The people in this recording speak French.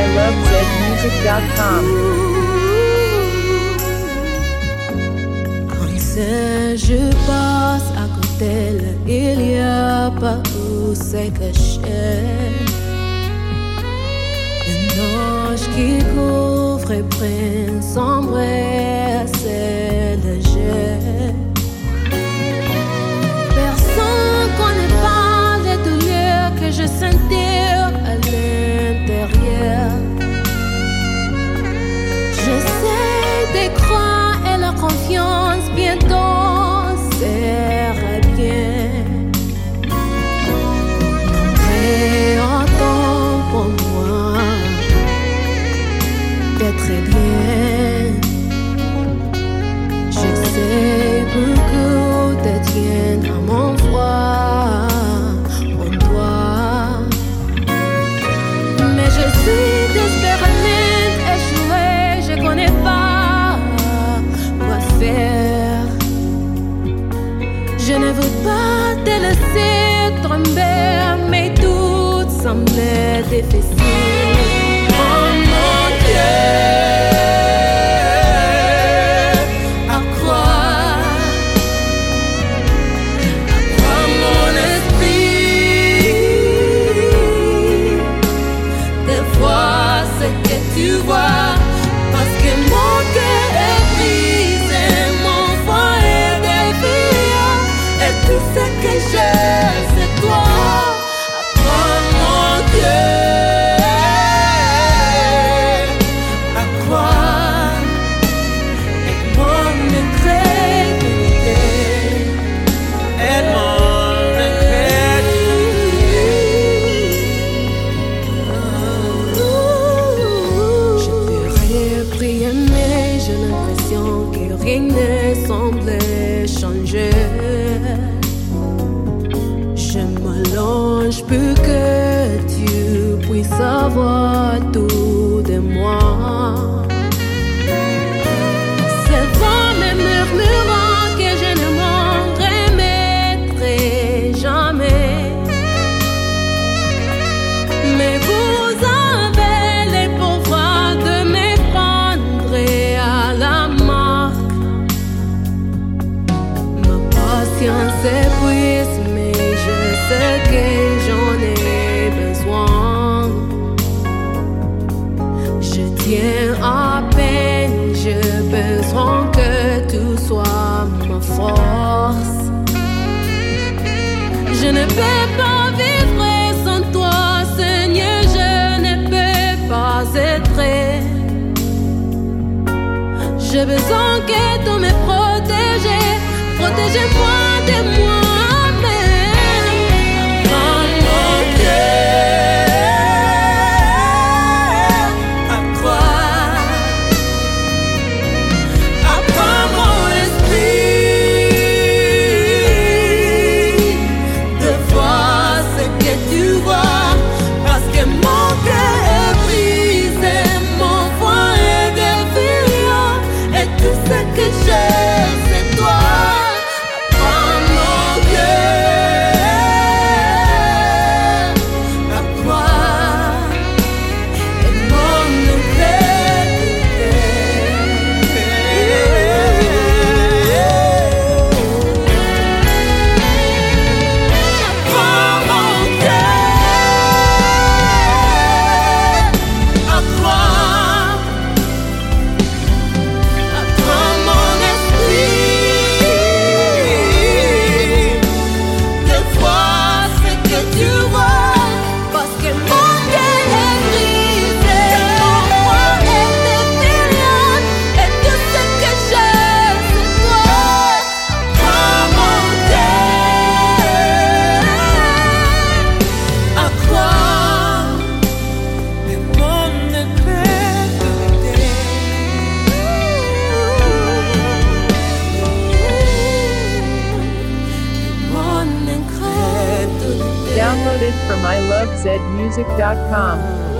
ilovezmusic.com. Quand je passe à côté, il y a pas où c'est caché. Un ange qui couvre et prend son bras assez léger. Personne connaît pas les douleurs que je sentais à l'intérieur. J'essaie de croire et la confiance bientôt sera bien. Mais attends pour moi d'être bien. J'essaie beaucoup de tenir à mon foi en toi. Mais je suis désespérément échouée, je connais pas quoi faire. Je ne veux pas te laisser tomber, mais tout semblait difficile. Oh mon Dieu, à croire mon esprit. Des fois, c'est que tu vois, parce que mon cœur est brisé, mon foyer est dévié, et tout ce que j'ai, c'est toi. Apprends mon Dieu à croire, et mon incrédulité, et mon incrédulité. Je t'aurais prié, mais j'ai l'impression que rien ne semblait changer. Je m'allonge pour que tu puisses savoir tout de moi. C'est vent me murmurant que je ne m'en remettrai jamais. Mais vous avez le pouvoir de me prendre à la marque. Ma patience épuise, mais je sais que j'en ai besoin. Je tiens à peine, j'ai besoin que tu sois ma force. Je ne peux pas vivre sans toi, Seigneur, je ne peux pas être. J'ai besoin que tu me protèges, protège-moi de moi-même. Oh mon Dieu, à croire, apprends mon esprit de voir ce que tu vois, parce que mon cœur est brisé, mon foyer est dévié, et tout ce que j'ai, c'est toi. Apprends mon Dieu à croire, et mon incrédulité. Apprends mon Dieu à croire, apprends mon esprit de voir ce que tu vois, parce que mon cœur est brisé, mon foyer est défilé, et tout ce que j'ai, c'est toi. Apprends mon Dieu à croire, et mon incrédulité. Mon incrédulité. Downloaded from ilovezmusic.com.